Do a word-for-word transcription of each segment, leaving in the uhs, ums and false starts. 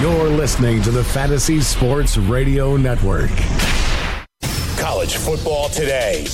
You're listening to the Fantasy Sports Radio Network. College football today.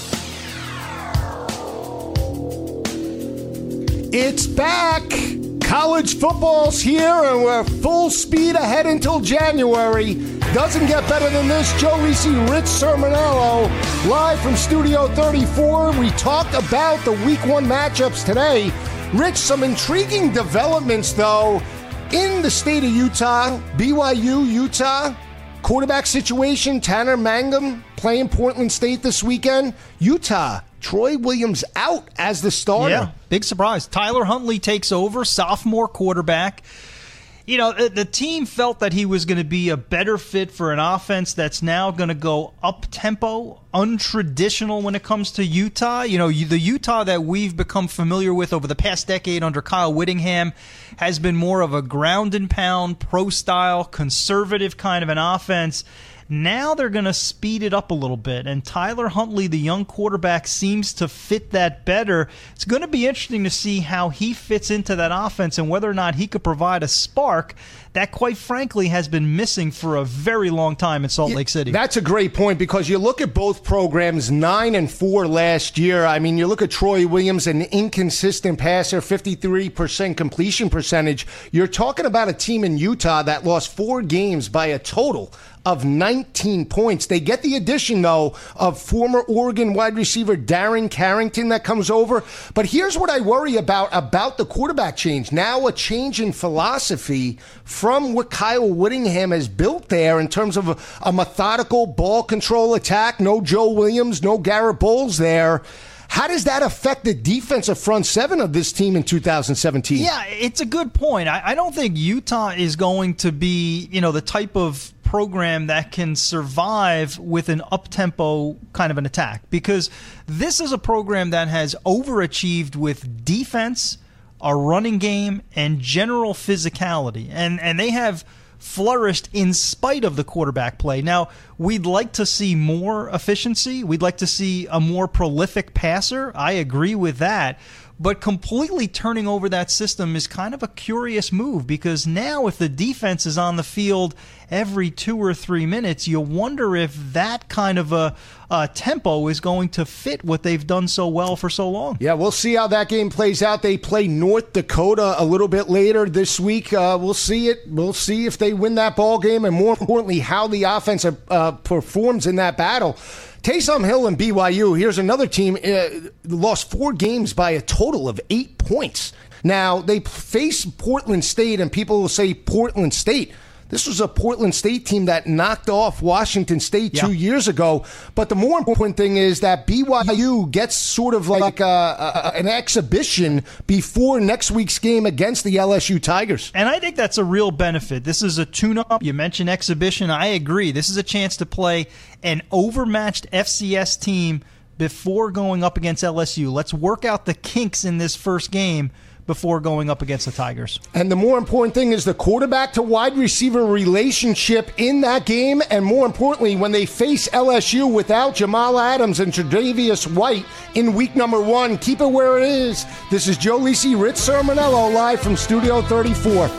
It's back. College football's here, and we're full speed ahead until January. Doesn't get better than this. Joe Lisi, Rich Sermonello, live from Studio thirty-four. We talked about the Week One matchups today. Rich, some intriguing developments, though, in the state of Utah. B Y U, Utah, quarterback situation. Tanner Mangum playing Portland State this weekend. Utah, Troy Williams out as the starter. Yeah, big surprise. Tyler Huntley takes over, sophomore quarterback. You know, the team felt that he was going to be a better fit for an offense that's now going to go up-tempo, untraditional when it comes to Utah. You know, the Utah that we've become familiar with over the past decade under Kyle Whittingham has been more of a ground-and-pound, pro-style, conservative kind of an offense. Now they're going to speed it up a little bit, and Tyler Huntley, the young quarterback, seems to fit that better. It's going to be interesting to see how he fits into that offense and whether or not he could provide a spark that, quite frankly, has been missing for a very long time in Salt Lake City. That's a great point, because you look at both programs, nine and four last year. I mean, you look at Troy Williams, an inconsistent passer, fifty-three percent completion percentage. You're talking about a team in Utah that lost four games by a total of nineteen points. They get the addition, though, of former Oregon wide receiver Darren Carrington that comes over. But here's what I worry about, about the quarterback change. Now a change in philosophy from what Kyle Whittingham has built there in terms of a, a methodical ball control attack. No Joe Williams, no Garrett Bowles there. How does that affect the defensive front seven of this team in two thousand seventeen? Yeah, it's a good point. I, I don't think Utah is going to be, you know, the type of program that can survive with an up-tempo kind of an attack, because this is a program that has overachieved with defense, a running game, and general physicality. And, and they have flourished in spite of the quarterback play. Now, we'd like to see more efficiency. We'd like to see a more prolific passer. I agree with that. But completely turning over that system is kind of a curious move, because now if the defense is on the field every two or three minutes, you wonder if that kind of a, a tempo is going to fit what they've done so well for so long. Yeah, we'll see how that game plays out. They play North Dakota a little bit later this week. Uh, we'll see it. We'll see if they win that ball game, and more importantly, how the offense uh, performs in that battle. Taysom Hill and B Y U, here's another team, uh, lost four games by a total of eight points. Now, they face Portland State, and people will say Portland State. This was a Portland State team that knocked off Washington State yeah. two years ago. But the more important thing is that B Y U gets sort of like a, a, an exhibition before next week's game against the L S U Tigers. And I think that's a real benefit. This is a tune-up. You mentioned exhibition. I agree. This is a chance to play an overmatched F C S team before going up against L S U. Let's work out the kinks in this first game before going up against the Tigers. And the more important thing is the quarterback to wide receiver relationship in that game, and more importantly, when they face L S U without Jamal Adams and Tre'Davious White in week number one. Keep it where it is. This is Joe Lisi, Rich Sermonello, live from Studio thirty-four.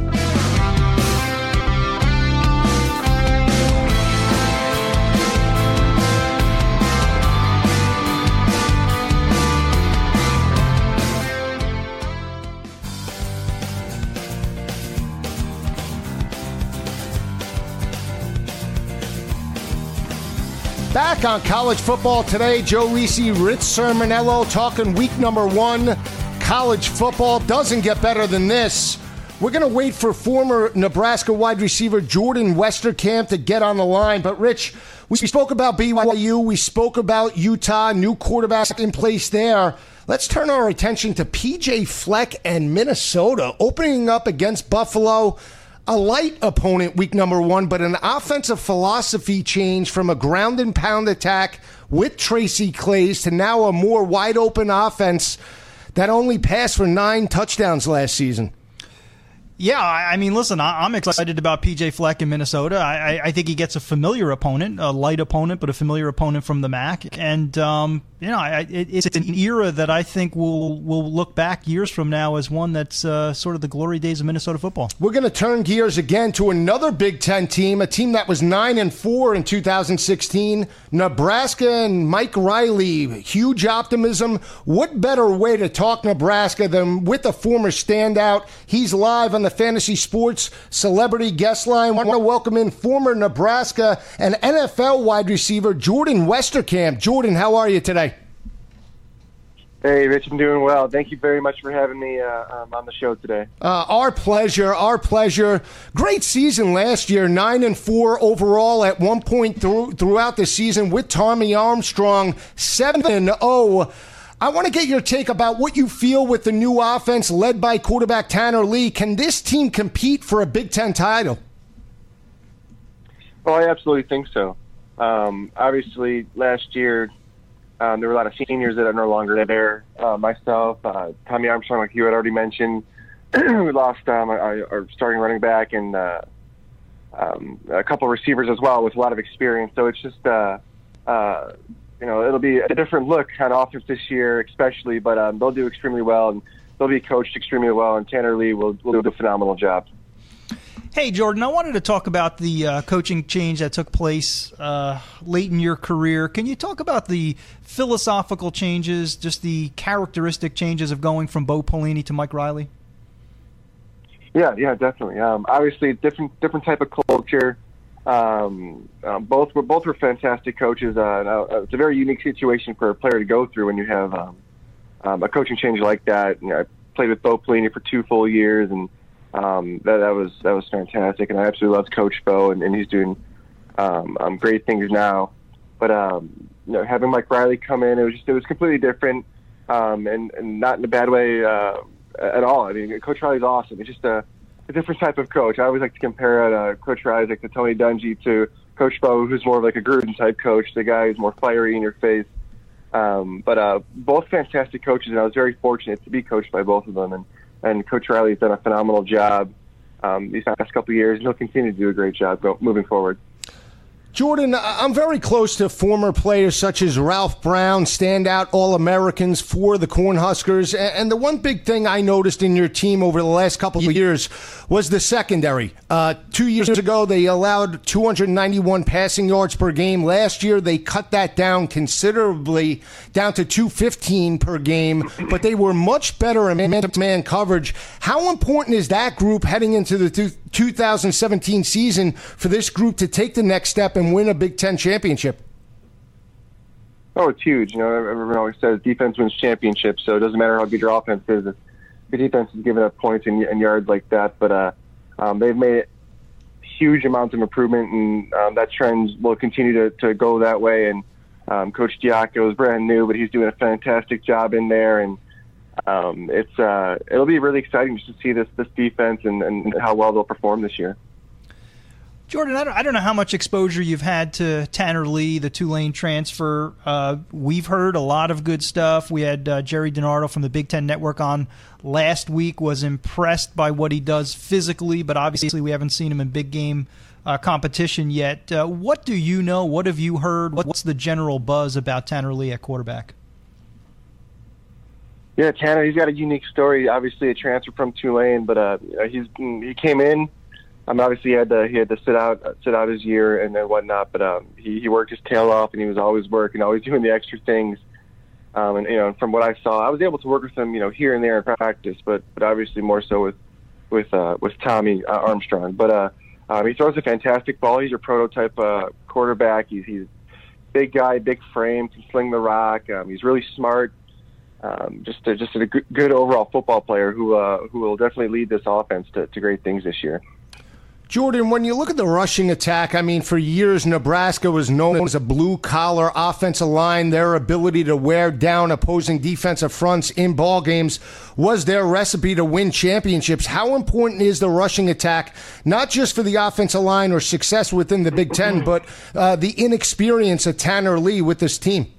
Back on College Football Today, Joe Lisi, Rich Sermonello, talking week number one. College football doesn't get better than this. We're going to wait for former Nebraska wide receiver Jordan Westerkamp to get on the line. But, Rich, we spoke about B Y U. We spoke about Utah, new quarterback in place there. Let's turn our attention to P J Fleck and Minnesota, opening up against Buffalo. A light opponent week number one, but an offensive philosophy change from a ground and pound attack with Tracy Claeys to now a more wide open offense that only passed for nine touchdowns last season. Yeah, I mean, listen, I'm excited about P J Fleck in Minnesota. I, I think he gets a familiar opponent, a light opponent, but a familiar opponent from the M A C. And, um, you know, I, it, it's an era that I think we'll, we'll look back years from now as one that's uh, sort of the glory days of Minnesota football. We're going to turn gears again to another Big Ten team, a team that was nine and four in two thousand sixteen. Nebraska and Mike Riley, huge optimism. What better way to talk Nebraska than with a former standout? He's live on the Fantasy Sports Celebrity Guest Line. I want to welcome in former Nebraska and N F L wide receiver Jordan Westerkamp. Jordan, how are you today? Hey, Rich, I'm doing well. Thank you very much for having me uh, um, on the show today. Uh, our pleasure, our pleasure. Great season last year, nine and four overall at one point through, throughout the season with Tommy Armstrong, seven and zero. I want to get your take about what you feel with the new offense led by quarterback Tanner Lee. Can this team compete for a Big Ten title? Well, I absolutely think so. Um, obviously, last year um, there were a lot of seniors that are no longer there. Uh, myself, uh, Tommy Armstrong, like you had already mentioned, we lost um, our, our starting running back and uh, um, a couple of receivers as well with a lot of experience. So it's just uh, uh, You know, it'll be a different look on offense this year, especially, but um, they'll do extremely well, and they'll be coached extremely well, and Tanner Lee will, will do a phenomenal job. Hey, Jordan, I wanted to talk about the uh, coaching change that took place uh, late in your career. Can you talk about the philosophical changes, just the characteristic changes of going from Bo Pelini to Mike Riley? Yeah, yeah, definitely. Um, obviously, different different type of culture. Um, um, both were both were fantastic coaches. Uh, now, uh, it's a very unique situation for a player to go through when you have um, um, a coaching change like that. You know, I played with Bo Pelini for two full years, and um, that, that was that was fantastic. And I absolutely loved Coach Bo, and, and he's doing um, um, great things now. But um, you know, having Mike Riley come in, it was just it was completely different, um, and, and not in a bad way uh, at all. I mean, Coach Riley's awesome. It's just a a different type of coach. I always like to compare uh, Coach Riley like to Tony Dungy to Coach Bo, who's more of like a Gruden type coach, the guy who's more fiery in your face. Um, but uh, both fantastic coaches, and I was very fortunate to be coached by both of them. And, and Coach Riley's done a phenomenal job um, these past couple of years, and he'll continue to do a great job go, moving forward. Jordan, I'm very close to former players such as Ralph Brown, standout All-Americans for the Cornhuskers. And the one big thing I noticed in your team over the last couple of years was the secondary. Uh, two years ago, they allowed two hundred ninety-one passing yards per game. Last year, they cut that down considerably, down to two fifteen per game. But they were much better in man-to-man coverage. How important is that group heading into the two thousand seventeen season for this group to take the next step and win a Big Ten championship? Oh, it's huge. You know, everyone always says defense wins championships, so it doesn't matter how good your offense is. If your defense is giving up points and, and yards like that, but uh, um, they've made huge amounts of improvement, and um, that trend will continue to, to go that way. And um, Coach Diaco is brand new, but he's doing a fantastic job in there, and um, it's uh, it'll be really exciting just to see this this defense and, and how well they'll perform this year. Jordan, I don't, I don't know how much exposure you've had to Tanner Lee, the Tulane transfer. Uh, we've heard a lot of good stuff. We had uh, Jerry DiNardo from the Big Ten Network on last week, was impressed by what he does physically, but obviously we haven't seen him in big game uh, competition yet. Uh, what do you know? What have you heard? What's the general buzz about Tanner Lee at quarterback? Yeah, Tanner, he's got a unique story. Obviously a transfer from Tulane, but uh, he's he came in. Um, obviously, he had to he had to sit out uh, sit out his year and then whatnot. But um, he he worked his tail off, and he was always working, always doing the extra things. Um, and you know, from what I saw, I was able to work with him, you know, here and there in practice, but but obviously more so with with uh, with Tommy uh, Armstrong. But uh, um, he throws a fantastic ball. He's your prototype uh, quarterback. He's he's big guy, big frame, can sling the rock. Um, he's really smart. Um, just a, just a good, good overall football player who uh, who will definitely lead this offense to, to great things this year. Jordan, when you look at the rushing attack, I mean, for years, Nebraska was known as a blue-collar offensive line. Their ability to wear down opposing defensive fronts in ball games was their recipe to win championships. How important is the rushing attack, not just for the offensive line or success within the Big Ten, but uh, the inexperience of Tanner Lee with this team?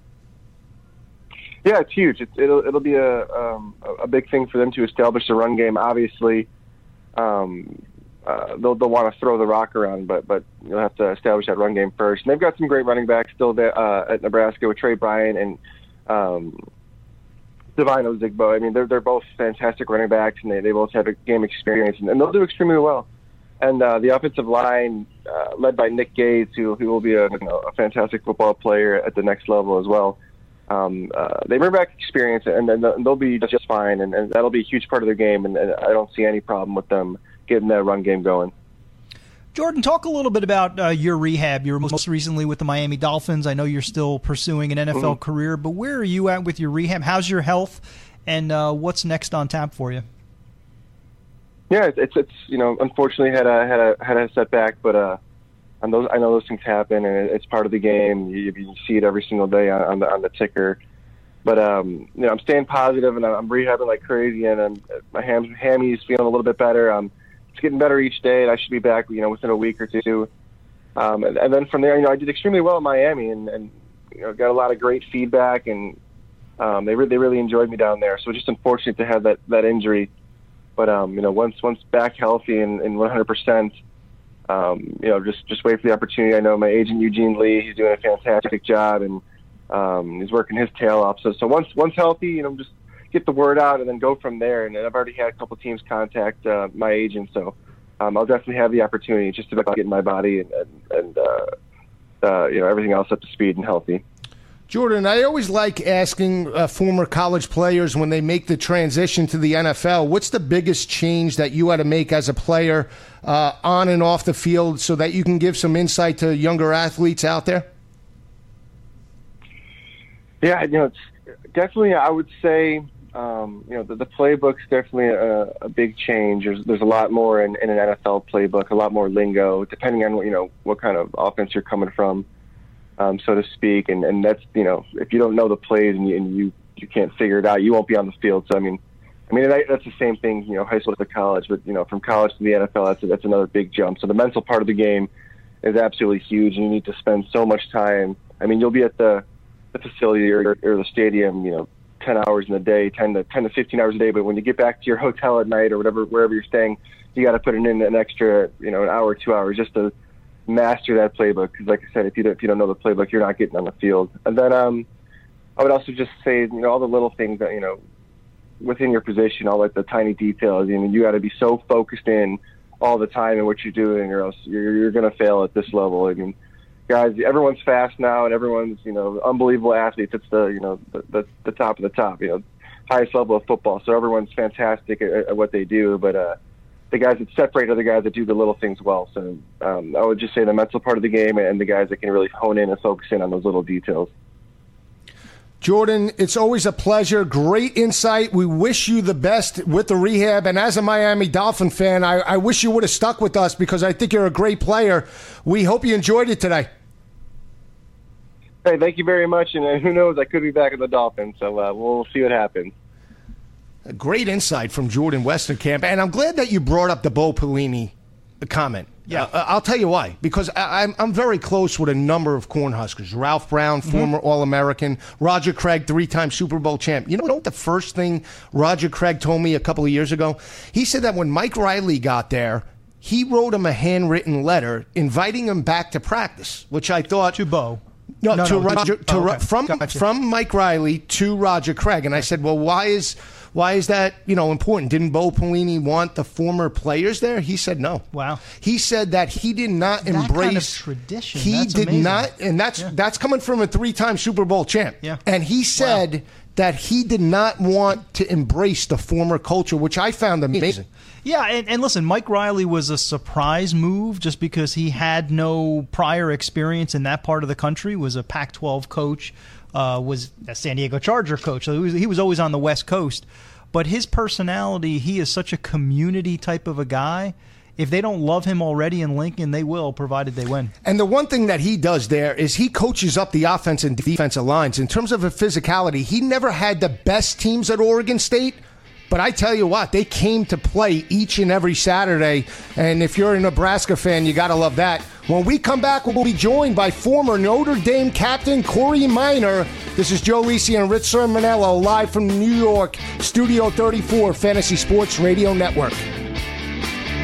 Yeah, it's huge. It, it'll it'll be a um, a big thing for them to establish the run game. Obviously, um, uh, they'll they'll want to throw the rock around, but but you'll have to establish that run game first. And they've got some great running backs still there uh, at Nebraska with Trey Bryant and um, Devine Ozigbo. I mean, they're they're both fantastic running backs, and they, they both have a game experience, and, and they'll do extremely well. And uh, the offensive line, uh, led by Nick Gates, who who will be a, you know, a fantastic football player at the next level as well. Um, uh, they bring back experience, and, and they'll be just fine, and, and that'll be a huge part of their game, and, and I don't see any problem with them getting that run game going. Jordan, talk a little bit about uh, your rehab. You were most recently with the Miami Dolphins. I know you're still pursuing an N F L mm-hmm. career, but where are you at with your rehab? How's your health, and uh, what's next on tap for you? Yeah, it's it's you know, unfortunately had a had a had a setback, but uh, and those I know those things happen, and it's part of the game. You, you see it every single day on, on the on the ticker. But um, you know, I'm staying positive, and I'm rehabbing like crazy, and I'm, my ham, hammy's feeling a little bit better. Um, it's getting better each day, and I should be back, you know, within a week or two. Um, and, and then from there, you know, I did extremely well in Miami, and, and you know, got a lot of great feedback, and um, they really they really enjoyed me down there. So just unfortunate to have that that injury. But um, you know, once once back healthy and, and one hundred percent, um, you know, just just wait for the opportunity. I know my agent Eugene Lee, he's doing a fantastic job, and um, he's working his tail off. So so once once healthy, you know, just get the word out and then go from there. And I've already had a couple teams contact uh, my agent, so um, I'll definitely have the opportunity just to get my body and and, and uh, uh, you know, everything else up to speed and healthy. Jordan, I always like asking uh, former college players when they make the transition to the N F L, what's the biggest change that you had to make as a player uh, on and off the field so that you can give some insight to younger athletes out there? Yeah, you know, it's definitely, I would say, um, you know, the, the playbook's definitely a, a big change. There's, there's a lot more in, in an N F L playbook, a lot more lingo, depending on what, you know, what kind of offense you're coming from. Um, so to speak, and, and that's, you know, if you don't know the plays and you, and you you can't figure it out, you won't be on the field. So I mean, I mean that's the same thing, you know, high school to college, but you know, from college to the N F L, that's that's another big jump. So the mental part of the game is absolutely huge, and you need to spend so much time. I mean, you'll be at the, the facility or, or the stadium, you know, ten hours in a day, ten to ten to fifteen hours a day. But when you get back to your hotel at night or whatever, wherever you're staying, you got to put in an extra, you know, an hour, two hours just to master that playbook, because like I said, if you don't, if you don't know the playbook, you're not getting on the field. And then um, I would also just say, you know, all the little things that, you know, within your position, all like the tiny details. I mean, you got to be so focused in all the time in what you're doing, or else you're you're going to fail at this level. I mean, guys, everyone's fast now, and everyone's, you know, unbelievable athletes. It's the, you know, the the, the top of the top, you know, highest level of football. So everyone's fantastic at, at what they do, but uh. the guys that separate are the guys that do the little things well. So um, I would just say the mental part of the game and the guys that can really hone in and focus in on those little details. Jordan, it's always a pleasure. Great insight. We wish you the best with the rehab. And as a Miami Dolphin fan, I, I wish you would have stuck with us because I think you're a great player. We hope you enjoyed it today. Hey, thank you very much. And who knows, I could be back in the Dolphins. So uh, we'll see what happens. A great insight from Jordan Westerkamp, and I'm glad that you brought up the Bo Pelini comment. Yeah, uh, I'll tell you why. Because I, I'm I'm very close with a number of Cornhuskers. Ralph Brown, former mm-hmm. All-American. Roger Craig, three-time Super Bowl champ. You know what the first thing Roger Craig told me a couple of years ago? He said that when Mike Riley got there, he wrote him a handwritten letter inviting him back to practice, which I thought to Bo. No, no, to no, Roger, to oh, okay. Ro- from gotcha. from Mike Riley to Roger Craig, and I said, well, why is why is that, you know, important? Didn't Bo Pelini want the former players there? He said no. Wow. He said that he did not that embrace kind of tradition. He that's did amazing. not, and that's yeah. that's coming from a three-time Super Bowl champ. Yeah. And he said wow. that he did not want to embrace the former culture, which I found amazing. Yeah, and, and listen, Mike Riley was a surprise move just because he had no prior experience in that part of the country, was a Pac twelve coach, uh, was a San Diego Charger coach. So he was, he was always on the West Coast. But his personality, he is such a community type of a guy. If they don't love him already in Lincoln, they will, provided they win. And the one thing that he does there is he coaches up the offense and defensive lines. In terms of a physicality, he never had the best teams at Oregon State. But I tell you what, they came to play each and every Saturday. And if you're a Nebraska fan, you got to love that. When we come back, we'll be joined by former Notre Dame captain Corey Minor. This is Joe Lisi and Rich Sermonello live from New York, Studio thirty-four, Fantasy Sports Radio Network.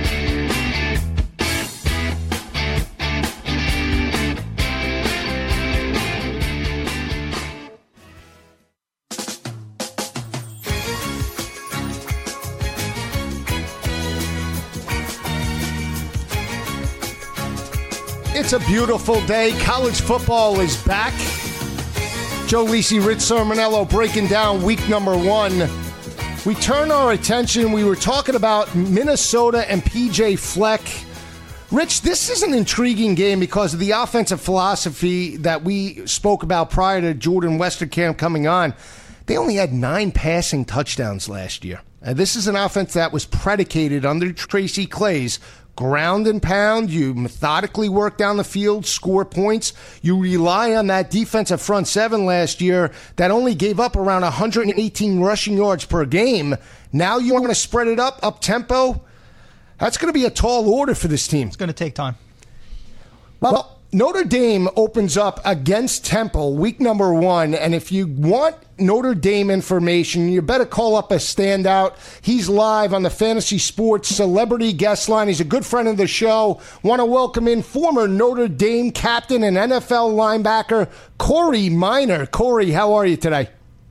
It's a beautiful day. College football is back. Joe Lisi, Rich Sermonello breaking down week number one. We turn our attention. We were talking about Minnesota and P J Fleck. Rich, this is an intriguing game because of the offensive philosophy that we spoke about prior to Jordan Westerkamp coming on. They only had nine passing touchdowns last year. And this is an offense that was predicated under Tracy Claeys. Ground and pound, you methodically work down the field, score points. You rely on that defensive front seven last year that only gave up around one hundred eighteen rushing yards per game. Now you want to spread it up, up tempo. That's going to be a tall order for this team. It's going to take time. Well, Notre Dame opens up against Temple week number one, and if you want Notre Dame information, you better call up a standout. He's live on the Fantasy Sports Celebrity Guest Line. He's a good friend of the show. Want to welcome in former Notre Dame captain and N F L linebacker Corey Minor. Corey, how are you today?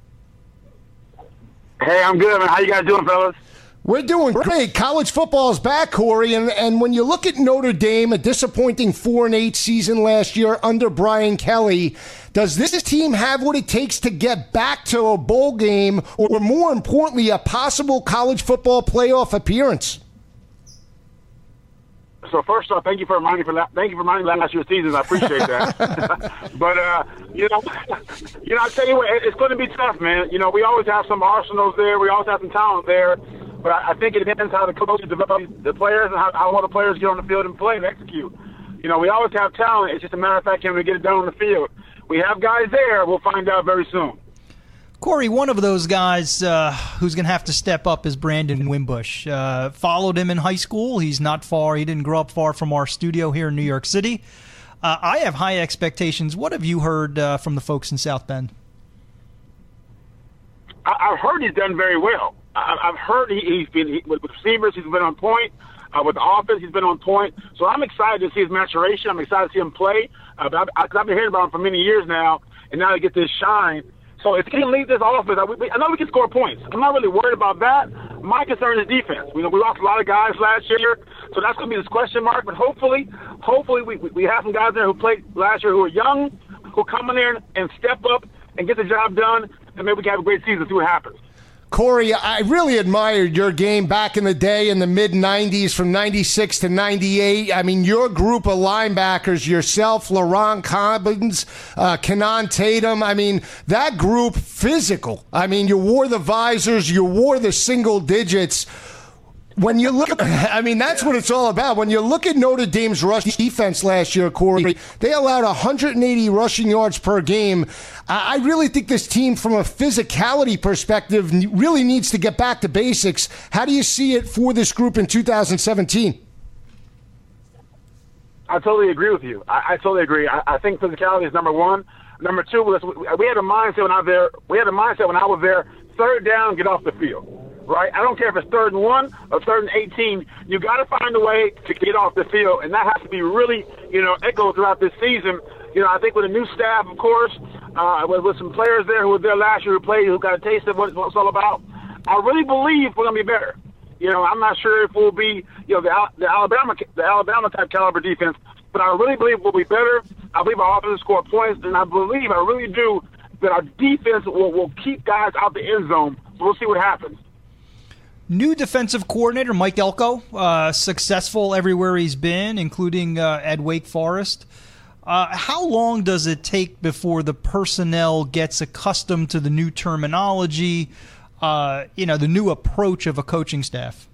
Hey, I'm good, man. How you guys doing, fellas? We're doing great. College football is back, Corey, and, and when you look at Notre Dame, a disappointing four and eight season last year under Brian Kelly, does this team have what it takes to get back to a bowl game, or more importantly, a possible college football playoff appearance? So first off, thank you for reminding for la- thank you for reminding last year's season. I appreciate that. but uh, you know, you know, I tell you what, it's going to be tough, man. You know, we always have some arsenals there. We always have some talent there. But I, I think it depends how the coaches develop the players and how, how well the players get on the field and play and execute. You know, we always have talent. It's just a matter of fact, can we get it done on the field? We have guys there. We'll find out very soon. Corey, one of those guys uh, who's going to have to step up is Brandon Wimbush. Uh, followed him in high school. He's not far. He didn't grow up far from our studio here in New York City. Uh, I have high expectations. What have you heard uh, from the folks in South Bend? I, I've heard he's done very well. I, I've heard he, he's been he, with receivers. He's been on point. Uh, with the offense, he's been on point. So I'm excited to see his maturation. I'm excited to see him play. Uh, but I, I, I've been hearing about him for many years now, and now he gets this shine. So if he can lead this offense, I, we, I know we can score points. I'm not really worried about that. My concern is defense. We, you know, we lost a lot of guys last year, so that's going to be this question mark. But hopefully, hopefully we, we have some guys there who played last year who are young, who come in there and step up and get the job done, and maybe we can have a great season and see what happens. Corey, I really admired your game back in the day in the mid nineties from ninety-six to ninety-eight. I mean, your group of linebackers, yourself, Laurent Cobbins, uh, Kenan Tatum, I mean, that group, physical. I mean, you wore the visors, you wore the single digits. When you look, I mean, that's what it's all about. When you look at Notre Dame's rush defense last year, Corey, they allowed one hundred eighty rushing yards per game. I really think this team, from a physicality perspective, really needs to get back to basics. How do you see it for this group in two thousand seventeen? I totally agree with you. I, I totally agree. I, I think physicality is number one. Number two, we had a mindset when I was there. We had a mindset when I was there. Third down, get off the field. Right? I don't care if it's third and one or third and eighteen. You got to find a way to get off the field, and that has to be really, you know, echoed throughout this season. You know, I think with a new staff, of course, uh, with, with some players there who were there last year who played, who got a taste of what, what it's all about, I really believe we're going to be better. You know, I'm not sure if we'll be, you know, the, the Alabama, the Alabama type caliber defense, but I really believe we'll be better. I believe our offense will score points, and I believe, I really do, that our defense will, will keep guys out the end zone. So we'll see what happens. New defensive coordinator Mike Elko, uh, successful everywhere he's been, including uh, at Wake Forest. Uh, how long does it take before the personnel gets accustomed to the new terminology, uh, you know, the new approach of a coaching staff?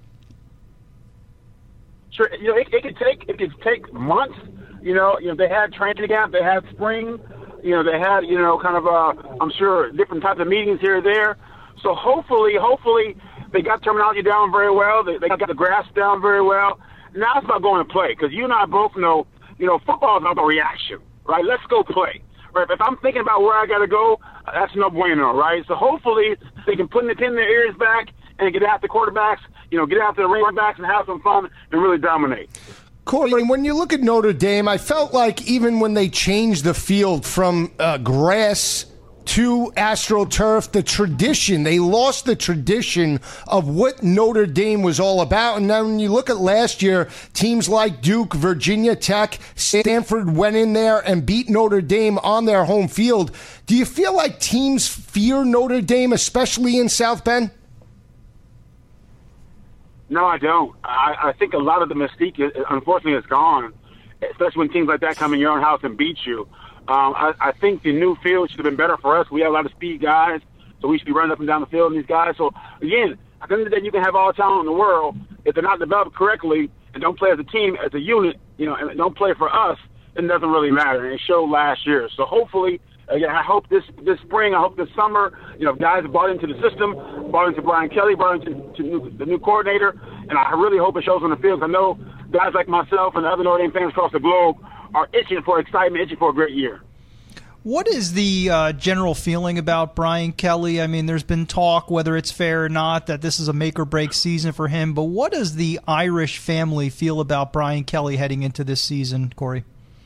Sure, you know, it, it could take it could take months. You know, you know, they had training camp, they had spring, you know, they had, you know, kind of, uh, I'm sure, different types of meetings here or there. So hopefully, hopefully. They got terminology down very well. They, they got the grasp down very well. Now it's about going to play, because you and I both know, you know, football is about reaction, right? Let's go play. Right? If I'm thinking about where I got to go, that's no bueno, right? So hopefully they can put, pin their ears back and get after quarterbacks, you know, get after the running backs and have some fun and really dominate. Corey, when you look at Notre Dame, I felt like even when they changed the field from uh, grass to AstroTurf, the tradition. They lost the tradition of what Notre Dame was all about. And now when you look at last year, teams like Duke, Virginia Tech, Stanford went in there and beat Notre Dame on their home field. Do you feel like teams fear Notre Dame, especially in South Bend? No, I don't. I, I think a lot of the mystique, is, unfortunately, is gone, especially when teams like that come in your own house and beat you. Um, I, I think the new field should have been better for us. We have a lot of speed guys, so we should be running up and down the field, and these guys. So, again, at the end of the day, you can have all the talent in the world. If they're not developed correctly and don't play as a team, as a unit, you know, and don't play for us, it doesn't really matter. And it showed last year. So, hopefully, again, I hope this this spring, I hope this summer, you know, guys have bought into the system, bought into Brian Kelly, bought into to new, the new coordinator, and I really hope it shows on the field. I know guys like myself and the other Notre Dame fans across the globe are itching for excitement, itching for a great year. What is the uh, general feeling about Brian Kelly? I mean, there's been talk, whether it's fair or not, that this is a make-or-break season for him. But what does the Irish family feel about Brian Kelly heading into this season, Corey?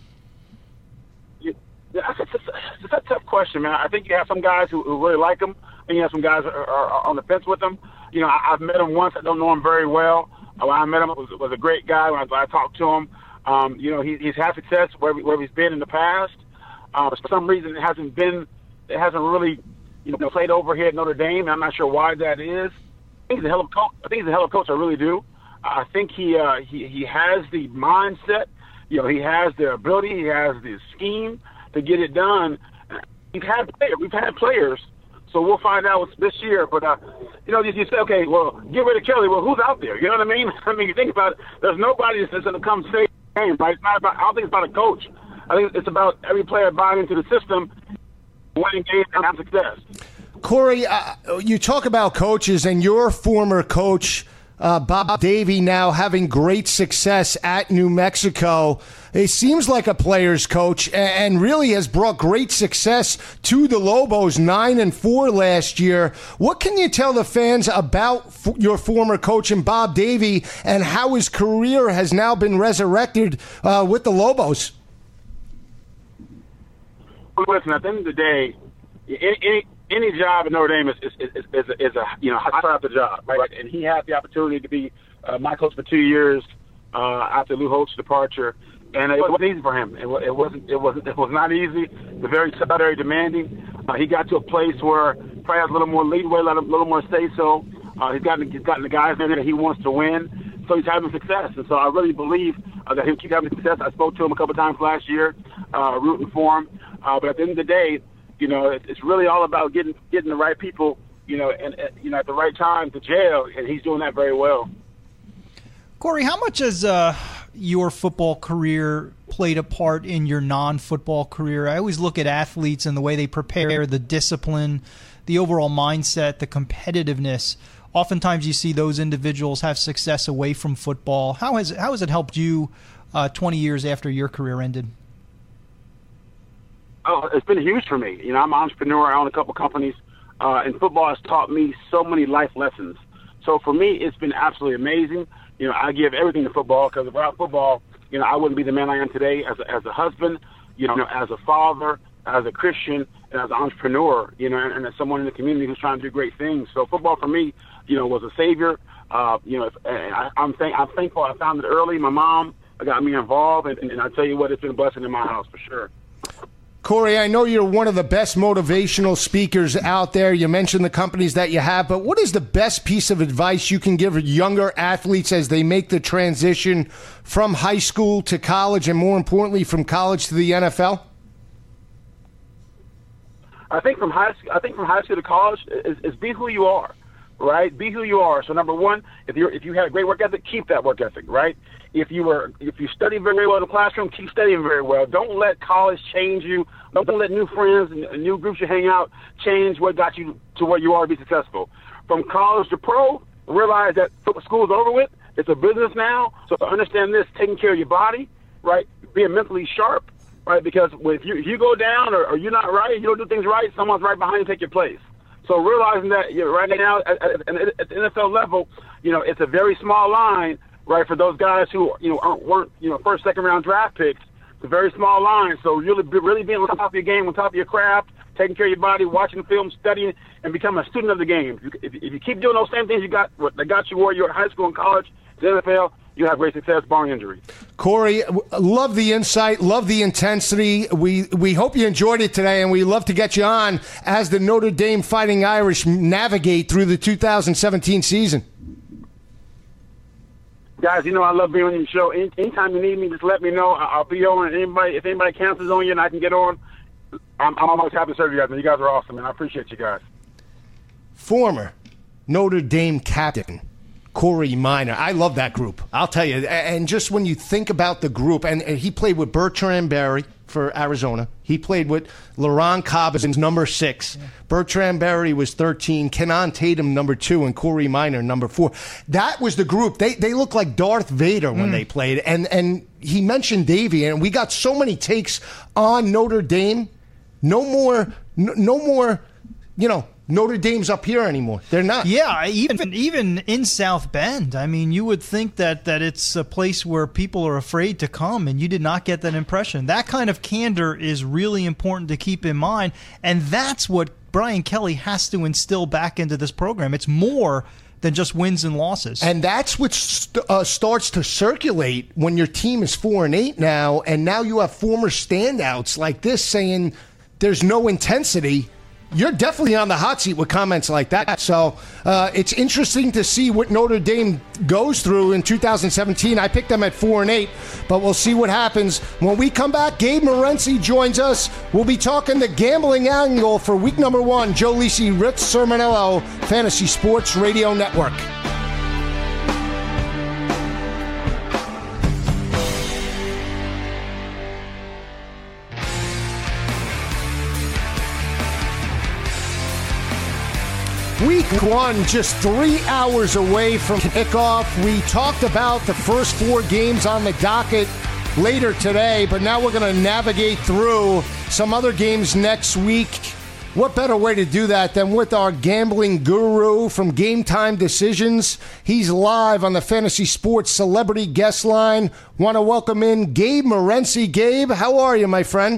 Yeah, that's, a, that's a tough question, man. I think you have some guys who, who really like him, and you have some guys who are, are on the fence with him. You know, I, I've met him once. I don't know him very well. When I met him, it was, was a great guy. When I, when I talked to him, um, you know, he, he's had success where, where he's been in the past. Uh, for some reason, it hasn't been, it hasn't really, you know, played over here at Notre Dame. I'm not sure why that is. I think he's a hell of a coach. I think he's a hell of a coach. I really do. I think he uh, he he has the mindset. You know, he has the ability. He has the scheme to get it done. We've had players. We've had players. So we'll find out this year. But uh, you know, you, you say, okay, well, get rid of Kelly. Well, who's out there? You know what I mean? I mean, you think about it. There's nobody that's going to come save the game, right? It's not about. I don't think it's about a coach. I think it's about every player buying into the system, winning games, and having success. Corey, uh, you talk about coaches, and your former coach, uh, Bob Davie, now having great success at New Mexico. He seems like a player's coach and really has brought great success to the Lobos, nine and four last year. What can you tell the fans about f- your former coach and Bob Davie and how his career has now been resurrected uh, with the Lobos? Listen, at the end of the day, any any job at Notre Dame is is, is, is, a, is a you know I started the job, right? And he had the opportunity to be uh, my coach for two years uh, after Lou Holtz's departure, and it wasn't easy for him. It, it wasn't it wasn't it was not easy. It was very very demanding. Uh, he got to a place where probably has a little more leeway, a little more say so. Uh, he's gotten he's gotten the guys there that he wants to win, so he's having success. And so I really believe uh, that he'll keep having success. I spoke to him a couple of times last year, uh, rooting for him. Uh, but at the end of the day, you know, it, it's really all about getting getting the right people, you know, and, and you know at the right time to jail, and he's doing that very well. Corey, how much has uh, your football career played a part in your non-football career? I always look at athletes and the way they prepare, the discipline, the overall mindset, the competitiveness. Oftentimes, you see those individuals have success away from football. How has how has it helped you uh, twenty years after your career ended? Oh, it's been huge for me. You know, I'm an entrepreneur. I own a couple companies, uh, and football has taught me so many life lessons. So for me, it's been absolutely amazing. You know, I give everything to football because without football, you know, I wouldn't be the man I am today as a, as a husband, you know, as a father, as a Christian, and as an entrepreneur, you know, and, and as someone in the community who's trying to do great things. So football for me, you know, was a savior. Uh, you know, and I, I'm, thank, I'm thankful I found it early. My mom got me involved, and, and I tell you what, it's been a blessing in my house for sure. Corey, I know you're one of the best motivational speakers out there. You mentioned the companies that you have, but what is the best piece of advice you can give younger athletes as they make the transition from high school to college and, more importantly, from college to the N F L? I think from high I think from high school to college is, is be who you are, right? Be who you are. So number one, if you if you had a great work ethic, keep that work ethic, right? If you were, if you study very well in the classroom, keep studying very well. Don't let college change you. Don't, don't let new friends and new groups you hang out change what got you to where you are to be successful. From college to pro, realize that school is over with. It's a business now. So to understand this, taking care of your body, right? Being mentally sharp, right? Because if you if you go down or, or you're not right, you don't do things right, someone's right behind you to take your place. So realizing that you're right now at, at, at the N F L level, you know, it's a very small line. Right, for those guys who you know aren't, weren't you know first, second round draft picks, it's a very small line. So really, really being on top of your game, on top of your craft, taking care of your body, watching film, studying, and becoming a student of the game. If you, if, if you keep doing those same things you got that got you where you're at high school and college, the N F L, you have great success, barring injury. Corey, love the insight, love the intensity. We we hope you enjoyed it today, and we love to get you on as the Notre Dame Fighting Irish navigate through the two thousand seventeen season. Guys, you know I love being on your show. Any, anytime you need me, just let me know. I'll be on. And anybody, if anybody cancels on you and I can get on, I'm, I'm always happy to serve you guys. And you guys are awesome, and I appreciate you guys. Former Notre Dame captain Corey Minor. I love that group. I'll tell you. And just when you think about the group, and, and he played with Bertrand Berry for Arizona. He played with Laurent Cobbins, number six. Yeah. Bertrand Berry was thirteen. Kenan Tatum, number two, and Corey Minor, number four. That was the group. They they looked like Darth Vader when mm. they played. And and he mentioned Davey, and we got so many takes on Notre Dame. No more, no, no more, you know, Notre Dame's up here anymore. They're not. Yeah, even even in South Bend. I mean, you would think that, that it's a place where people are afraid to come, and you did not get that impression. That kind of candor is really important to keep in mind, and that's what Brian Kelly has to instill back into this program. It's more than just wins and losses. And that's what st- uh, starts to circulate when your team is four and eight now, and now you have former standouts like this saying there's no intensity. You're definitely on the hot seat with comments like that. So uh, it's interesting to see what Notre Dame goes through in two thousand seventeen. I picked them at four and eight, but we'll see what happens when we come back. Gabe Morency joins us. We'll be talking the gambling angle for week number one. Joe Lisi, Rich Sermonello, Fantasy Sports Radio Network. Week one, just three hours away from kickoff. We talked about the first four games on the docket later today, but now we're going to navigate through some other games next week. What better way to do that than with our gambling guru from Game Time Decisions? He's live on the Fantasy Sports Celebrity Guest Line. Want to welcome in Gabe Morency. Gabe, how are you, my friend?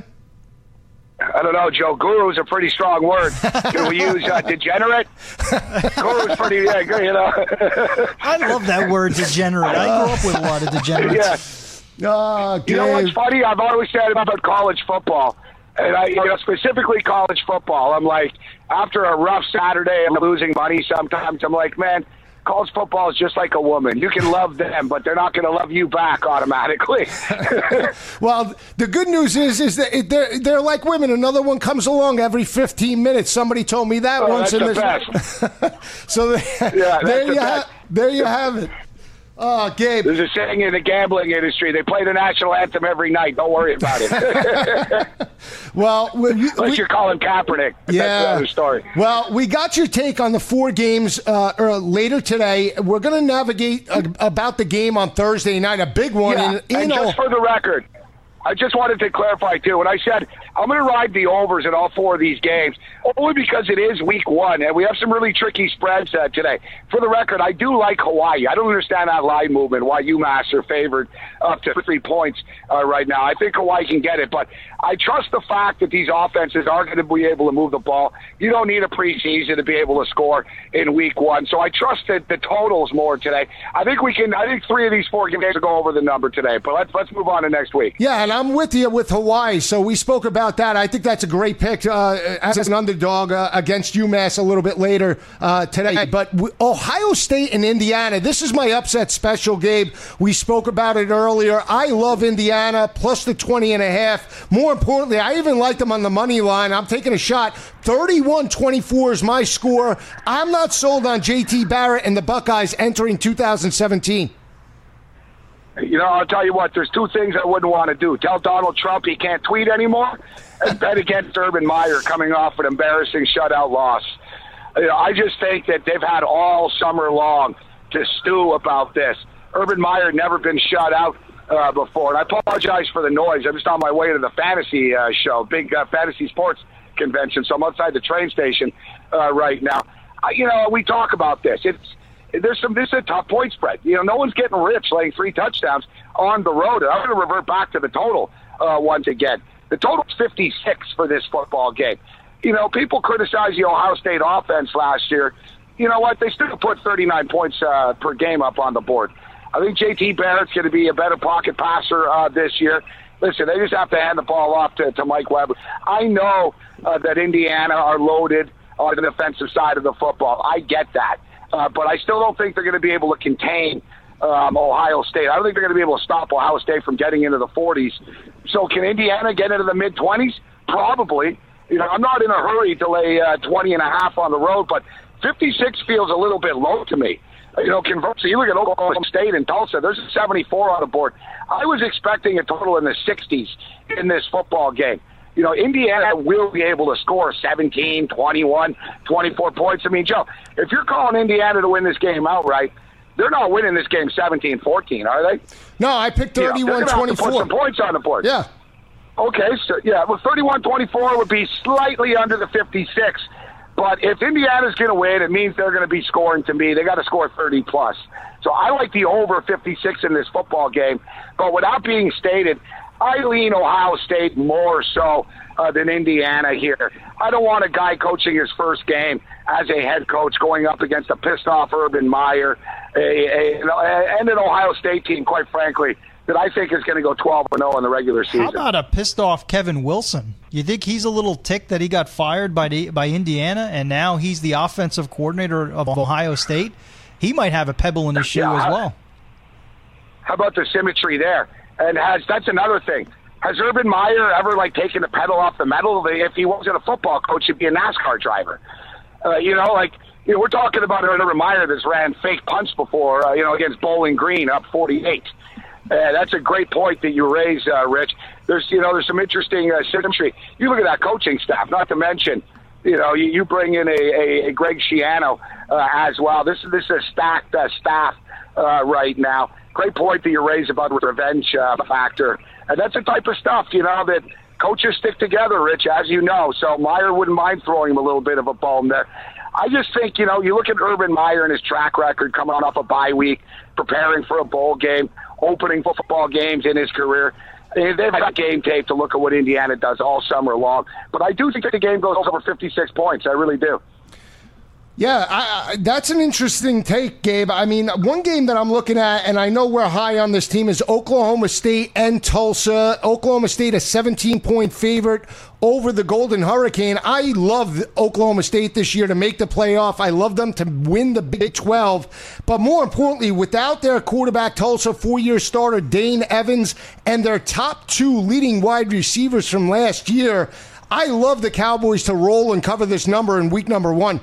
I don't know, Joe. Guru is a pretty strong word. Can we use uh, degenerate? Guru is pretty, yeah, good, you know. I love that word, degenerate. I grew up with a lot of degenerates. Yeah. Oh, you know what's funny? I've always said about college football, and I, you know, specifically college football. I'm like, after a rough Saturday and losing money sometimes, I'm like, man, college football is just like a woman. You can love them, but they're not going to love you back automatically. Well, the good news is is that they're, they're like women. Another one comes along every fifteen minutes. Somebody told me that oh, once. That's in the this... best. So there, yeah, there, the you ha- there you have it. Oh, Gabe. There's a saying in the gambling industry, they play the national anthem every night. Don't worry about it. Well, we, we, unless you're calling Kaepernick. Yeah. That's another story. Well, we got your take on the four games uh, or later today. We're going to navigate uh, about the game on Thursday night, a big one. Yeah, in, and just for the record, I just wanted to clarify, too. When I said I'm going to ride the overs in all four of these games, only because it is week one, and we have some really tricky spreads uh, today. For the record, I do like Hawaii. I don't understand that line movement, why UMass are favored up to three points uh, right now. I think Hawaii can get it, but I trust the fact that these offenses are going to be able to move the ball. You don't need a preseason to be able to score in week one, so I trust that the totals more today. I think we can. I think three of these four games will go over the number today, but let's let's move on to next week. Yeah, and I'm with you with Hawaii, so we spoke about that. I think that's a great pick uh, as an underdog uh, against UMass a little bit later uh, today. But we, Ohio State and Indiana, this is my upset special, Gabe. We spoke about it earlier. I love Indiana, plus the twenty and a half. More importantly, I even like them on the money line. I'm taking a shot. thirty-one twenty-four is my score. I'm not sold on J T Barrett and the Buckeyes entering two thousand seventeen. You know, I'll tell you what, there's two things I wouldn't want to do. Tell Donald Trump he can't tweet anymore, and bet against Urban Meyer coming off an embarrassing shutout loss. You know, I just think that they've had all summer long to stew about this. Urban Meyer never been shut out uh, before, and I apologize for the noise. I'm just on my way to the fantasy uh, show, big uh, fantasy sports convention, so I'm outside the train station uh, right now. Uh, you know, we talk about this. It's There's some. This is a tough point spread. You know, no one's getting rich laying three touchdowns on the road. And I'm going to revert back to the total uh, once again. The total's fifty-six for this football game. you know, people criticize the Ohio State offense last year. You know what? They still put thirty-nine points uh, per game up on the board. I think J T Barrett's going to be a better pocket passer uh, this year. Listen, they just have to hand the ball off to, to Mike Webb. I know uh, that Indiana are loaded on the defensive side of the football. I get that. Uh, but I still don't think they're going to be able to contain um, Ohio State. I don't think they're going to be able to stop Ohio State from getting into the forties. So can Indiana get into the mid-twenties? Probably. You know, I'm not in a hurry to lay uh, twenty and a half on the road, but fifty-six feels a little bit low to me. You know, conversely, you look at Oklahoma State and Tulsa, there's a seventy-four on the board. I was expecting a total in the sixties in this football game. You know, Indiana will be able to score seventeen, twenty-one, twenty-four points. I mean, Joe, if you're calling Indiana to win this game outright, they're not winning this game seventeen fourteen, are they? No, I picked thirty-one twenty-four. Yeah, they're going to have to put some points on the board. Yeah. Okay, so, yeah, well, thirty-one twenty-four would be slightly under the fifty-six. But if Indiana's going to win, it means they're going to be scoring to me. They got to score thirty plus. So I like the over fifty-six in this football game. But without being stated, I lean Ohio State more so uh, than Indiana here. I don't want a guy coaching his first game as a head coach going up against a pissed-off Urban Meyer a, a, and an Ohio State team, quite frankly, that I think is going to go twelve and oh in the regular season. How about a pissed-off Kevin Wilson? You think he's a little ticked that he got fired by the, by Indiana, and now he's the offensive coordinator of Ohio State? He might have a pebble in his shoe yeah, as well. How about the symmetry there? And has that's another thing. Has Urban Meyer ever like taken the pedal off the metal? If he wasn't a football coach, he'd be a NASCAR driver. Uh, you know, like you know, we're talking about Urban Meyer that's ran fake punts before. Uh, you know, against Bowling Green up forty-eight. Uh, that's a great point that you raise, uh, Rich. There's, you know, there's some interesting uh, symmetry. You look at that coaching staff. Not to mention, you know, you, you bring in a, a, a Greg Schiano uh, as well. This is this is a stacked uh, staff uh, right now. Great point that you raise about the revenge uh, factor, and that's the type of stuff, you know, that coaches stick together, Rich, as you know. So Meyer wouldn't mind throwing him a little bit of a bone there. I just think, you know, you look at Urban Meyer and his track record coming off a bye week, preparing for a bowl game, opening football games in his career. They've got game tape to look at what Indiana does all summer long. But I do think the game goes over fifty-six points. I really do. Yeah, I, I, that's an interesting take, Gabe. I mean, one game that I'm looking at, and I know we're high on this team, is Oklahoma State and Tulsa. Oklahoma State a seventeen-point favorite over the Golden Hurricane. I love Oklahoma State this year to make the playoff. I love them to win the Big twelve. But more importantly, without their quarterback, Tulsa, four-year starter Dane Evans, and their top two leading wide receivers from last year, I love the Cowboys to roll and cover this number in week number one.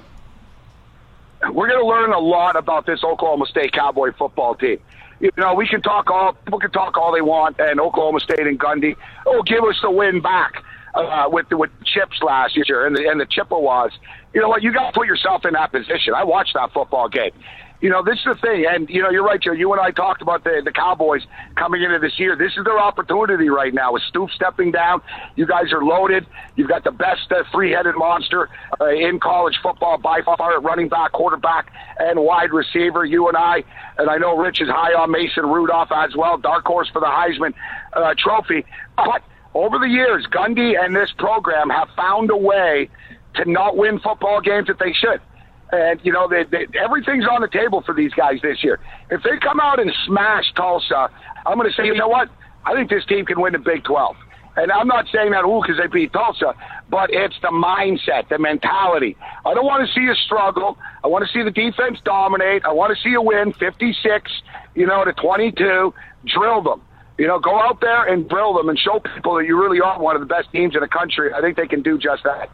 We're going to learn a lot about this Oklahoma State Cowboy football team. You know, we can talk all people can talk all they want, and Oklahoma State and Gundy, oh, give us the win back uh, with the, with Chips last year and the, and the Chippewas. You know what? You got to put yourself in that position. I watched that football game. You know, this is the thing, and, you know, you're right, Joe. You and I talked about the, the Cowboys coming into this year. This is their opportunity right now with Stoops stepping down. You guys are loaded. You've got the best uh, three-headed monster uh, in college football by far, running back, quarterback, and wide receiver, you and I. And I know Rich is high on Mason Rudolph as well, dark horse for the Heisman uh, Trophy. But over the years, Gundy and this program have found a way to not win football games that they should. And, you know, they, they, everything's on the table for these guys this year. If they come out and smash Tulsa, I'm going to say, you know what? I think this team can win the Big twelve. And I'm not saying that, ooh, because they beat Tulsa, but it's the mindset, the mentality. I don't want to see a struggle. I want to see the defense dominate. I want to see a win, fifty-six, you know, to twenty-two. Drill them. You know, go out there and drill them and show people that you really are one of the best teams in the country. I think they can do just that.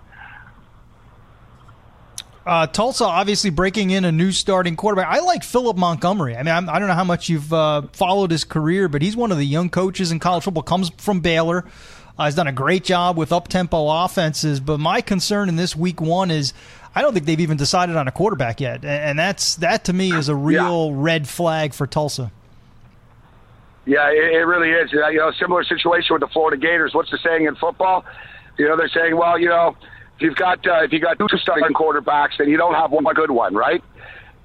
Uh, Tulsa obviously breaking in a new starting quarterback. I like Philip Montgomery. I mean, I'm, I don't know how much you've uh, followed his career, but he's one of the young coaches in college football, comes from Baylor. Uh, he's done a great job with up-tempo offenses, but my concern in this week one is I don't think they've even decided on a quarterback yet, and, and that's that to me is a real yeah. red flag for Tulsa. Yeah, it, it really is. You know, similar situation with the Florida Gators. What's the saying in football? You know, they're saying, well, you know, If you've got uh, if you got two starting quarterbacks, then you don't have one good one, right?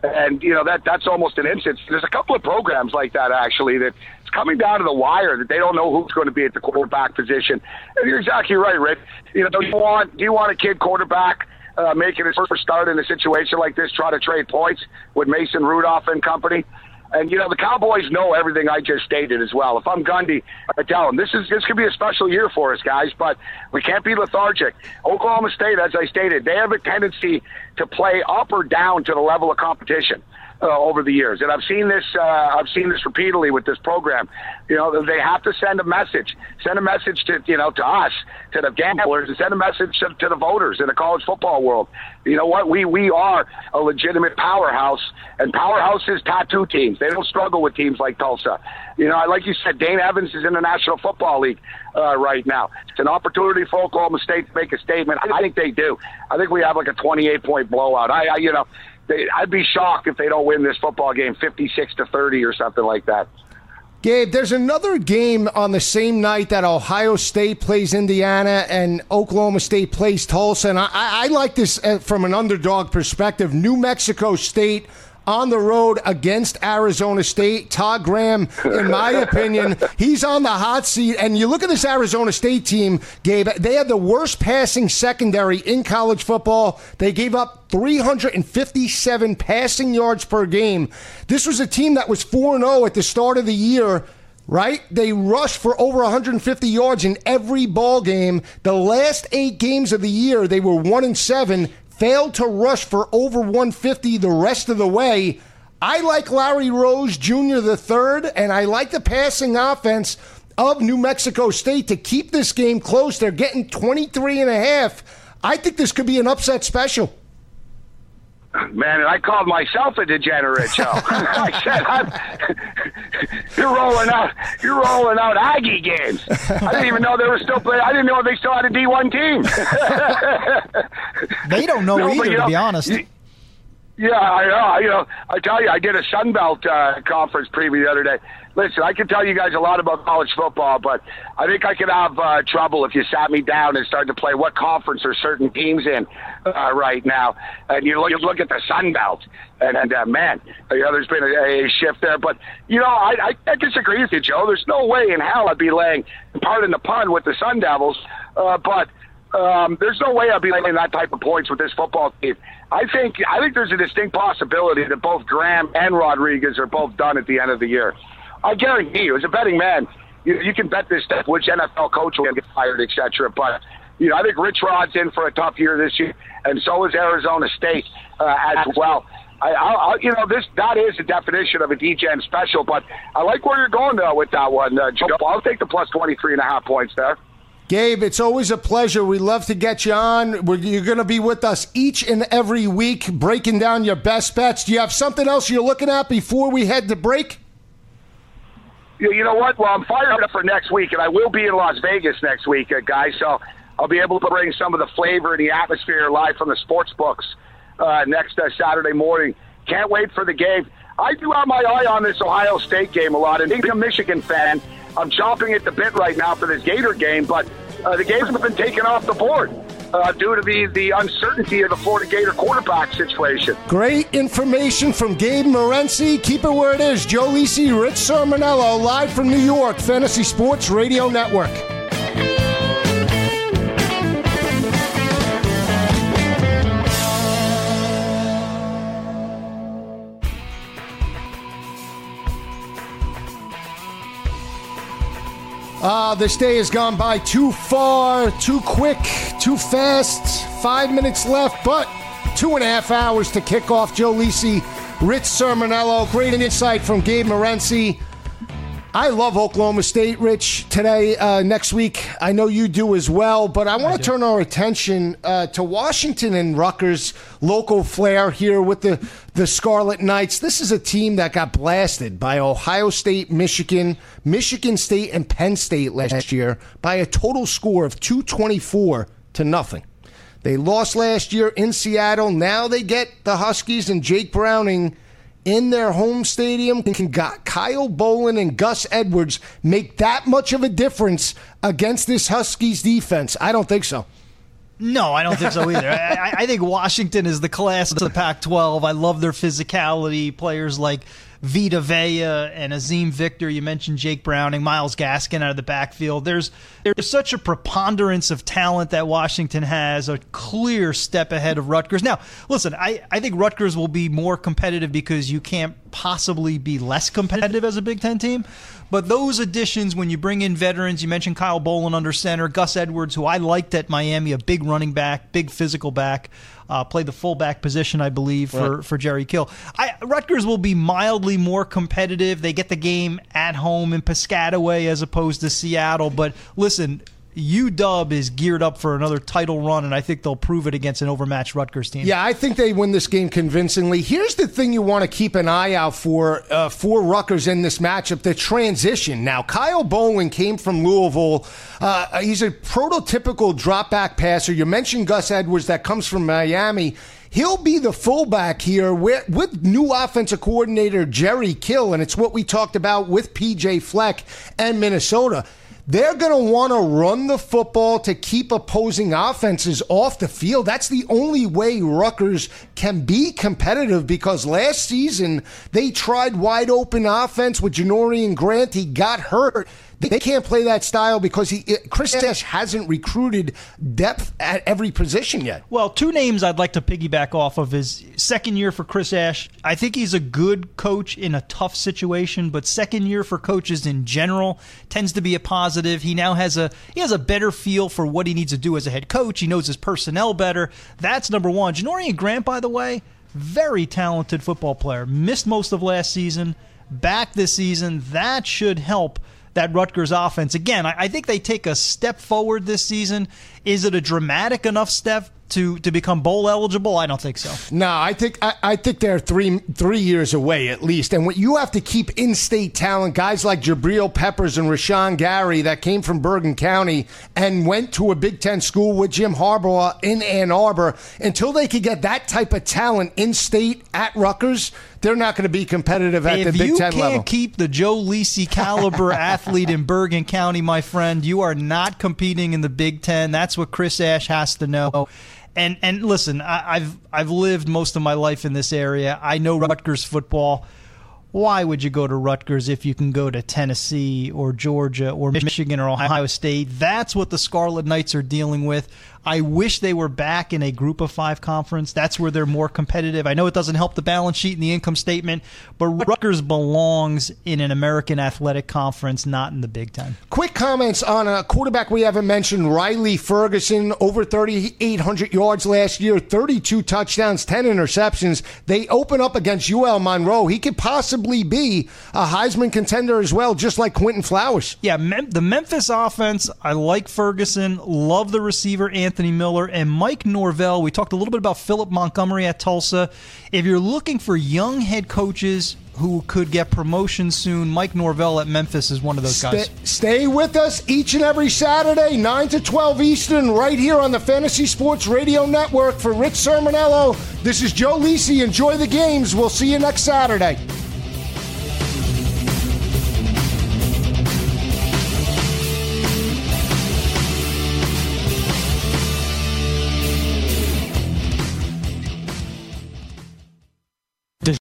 And, you know, that that's almost an instance. There's a couple of programs like that, actually, that it's coming down to the wire, that they don't know who's going to be at the quarterback position. And you're exactly right, Rick. You know, do you want, do you want a kid quarterback uh, making his first start in a situation like this, try to trade points with Mason Rudolph and company? And, you know, the Cowboys know everything I just stated as well. If I'm Gundy, I tell them, this is this could be a special year for us, guys, but we can't be lethargic. Oklahoma State, as I stated, they have a tendency to play up or down to the level of competition uh, over the years. And I've seen this uh, I've seen this repeatedly with this program. You know, they have to send a message. Send a message to, you know, to us, to the gamblers, and send a message to, to the voters in the college football world. You know what? We we are a legitimate powerhouse, and powerhouses tattoo teams. They don't struggle with teams like Tulsa. You know, like you said, Dane Evans is in the National Football League uh, right now. It's an opportunity for Oklahoma State to make a statement. I think they do. I think we have like a twenty-eight point blowout. I, I you know, they, I'd be shocked if they don't win this football game fifty-six to thirty or something like that. Gabe, there's another game on the same night that Ohio State plays Indiana and Oklahoma State plays Tulsa. And I, I like this from an underdog perspective. New Mexico State on the road against Arizona State. Todd Graham, in my opinion, he's on the hot seat. And you look at this Arizona State team, Gabe, they had the worst passing secondary in college football. They gave up three hundred fifty-seven passing yards per game. This was a team that was four and oh at the start of the year, right? They rushed for over one hundred fifty yards in every ball game. The last eight games of the year, they were one and seven. Failed to rush for over one hundred fifty the rest of the way. I like Larry Rose Junior the third, and I like the passing offense of New Mexico State to keep this game close. They're getting twenty-three and a half. I think this could be an upset special. Man, and I called myself a degenerate, Joe. I said, I'm, "You're rolling out, you're rolling out Aggie games." I didn't even know they were still playing. I didn't know they still had a D one team. They don't know no, either, you know, to be honest. You, yeah, I know. You know, I tell you, I did a Sunbelt uh, conference preview the other day. Listen, I can tell you guys a lot about college football, but I think I could have uh, trouble if you sat me down and started to play what conference are certain teams in uh, right now. And you look, you look at the Sun Belt, and, and uh, man, you know, there's been a, a shift there. But, you know, I, I, I disagree with you, Joe. There's no way in hell I'd be laying, pardon the pun, with the Sun Devils. Uh, but um, there's no way I'd be laying that type of points with this football team. I think I think there's a distinct possibility that both Graham and Rodriguez are both done at the end of the year. I guarantee you, as a betting man, you, you can bet this stuff, which N F L coach will get fired, et cetera. But, you know, I think Rich Rod's in for a tough year this year, and so is Arizona State uh, as well. I, I, you know, this that is the definition of a D-Gen special, but I like where you're going, though, with that one, uh, Joe. I'll take the plus twenty-three and a half points there. Gabe, it's always a pleasure. We love to get you on. We're, you're going to be with us each and every week, breaking down your best bets. Do you have something else you're looking at before we head to break? You know what? Well, I'm fired up for next week, and I will be in Las Vegas next week, uh, guys, so I'll be able to bring some of the flavor and the atmosphere live from the sports books uh, next uh, Saturday morning. Can't wait for the game. I do have my eye on this Ohio State game a lot, and being a Michigan fan, I'm chomping at the bit right now for this Gator game, but uh, the games have been taken off the board uh, due to the, the uncertainty of the Florida Gator quarterback situation. Great information from Gabe Morency. Keep it where it is. Joe Lisi, Rich Sermonello, live from New York, Fantasy Sports Radio Network. Uh, this day has gone by too far, too quick, too fast. Five minutes left, but two and a half hours to kick off. Joe Lisi, Rich Sermonello, great insight from Gabe Morency. I love Oklahoma State, Rich, today, uh, next week. I know you do as well, but I want to turn our attention uh, to Washington and Rutgers, local flair here with the, the Scarlet Knights. This is a team that got blasted by Ohio State, Michigan, Michigan State, and Penn State last year by a total score of two twenty-four to nothing. They lost last year in Seattle. Now they get the Huskies and Jake Browning in their home stadium. Can Kyle Bolin and Gus Edwards make that much of a difference against this Huskies defense? I don't think so. No, I don't think so either. I, I think Washington is the class of the Pac twelve. I love their physicality. Players like Vita Vea and Azim Victor. You mentioned Jake Browning, Myles Gaskin out of the backfield. There's there's such a preponderance of talent that Washington has, a clear step ahead of Rutgers. Now, listen, I, I think Rutgers will be more competitive because you can't possibly be less competitive as a Big Ten team. But those additions, when you bring in veterans, you mentioned Kyle Boland under center, Gus Edwards, who I liked at Miami, a big running back, big physical back, uh, played the fullback position, I believe, for, right. for Jerry Kill. I, Rutgers will be mildly more competitive. They get the game at home in Piscataway as opposed to Seattle. But listen, U W is geared up for another title run, and I think they'll prove it against an overmatched Rutgers team. Yeah, I think they win this game convincingly. Here's the thing you want to keep an eye out for uh, for Rutgers in this matchup, the transition. Now, Kyle Boland came from Louisville. Uh, he's a prototypical drop-back passer. You mentioned Gus Edwards that comes from Miami. He'll be the fullback here with, with new offensive coordinator Jerry Kill, and it's what we talked about with P J Fleck and Minnesota. They're going to want to run the football to keep opposing offenses off the field. That's the only way Rutgers can be competitive, because last season they tried wide open offense with Janorian Grant. He got hurt. They can't play that style because he, Chris Ash hasn't recruited depth at every position yet. Well, two names I'd like to piggyback off of is second year for Chris Ash. I think he's a good coach in a tough situation, but second year for coaches in general tends to be a positive. He now has a he has a better feel for what he needs to do as a head coach. He knows his personnel better. That's number one. Janorian Grant, by the way, very talented football player. Missed most of last season, back this season. That should help that Rutgers offense. Again, I, I think they take a step forward this season. Is it a dramatic enough step to, to become bowl eligible? I don't think so. No, I think I, I think they're three three years away at least. And what you have to keep in-state talent, guys like Jabril Peppers and Rashawn Gary that came from Bergen County and went to a Big Ten school with Jim Harbaugh in Ann Arbor, until they could get that type of talent in-state at Rutgers, they're not going to be competitive at if the Big Ten level. If you can't keep the Joe Lisi caliber athlete in Bergen County, my friend, you are not competing in the Big Ten. That's what Chris Ash has to know. And and listen, I, I've I've lived most of my life in this area. I know Rutgers football. Why would you go to Rutgers if you can go to Tennessee or Georgia or Michigan or Ohio State? That's what the Scarlet Knights are dealing with. I wish they were back in a group of five conference. That's where they're more competitive. I know it doesn't help the balance sheet and the income statement, but Rutgers belongs in an American Athletic Conference, not in the Big Ten. Quick comments on a quarterback we haven't mentioned, Riley Ferguson, over thirty-eight hundred yards last year, thirty-two touchdowns, ten interceptions. They open up against U L Monroe. He could possibly be a Heisman contender as well, just like Quentin Flowers. Yeah, Mem- the Memphis offense, I like Ferguson, love the receiver, Anthony Anthony Miller, and Mike Norvell. We talked a little bit about Philip Montgomery at Tulsa. If you're looking for young head coaches who could get promotion soon, Mike Norvell at Memphis is one of those guys. Stay, stay with us each and every Saturday, nine to twelve Eastern, right here on the Fantasy Sports Radio Network. For Rich Sermonello, this is Joe Lisi. Enjoy the games. We'll see you next Saturday.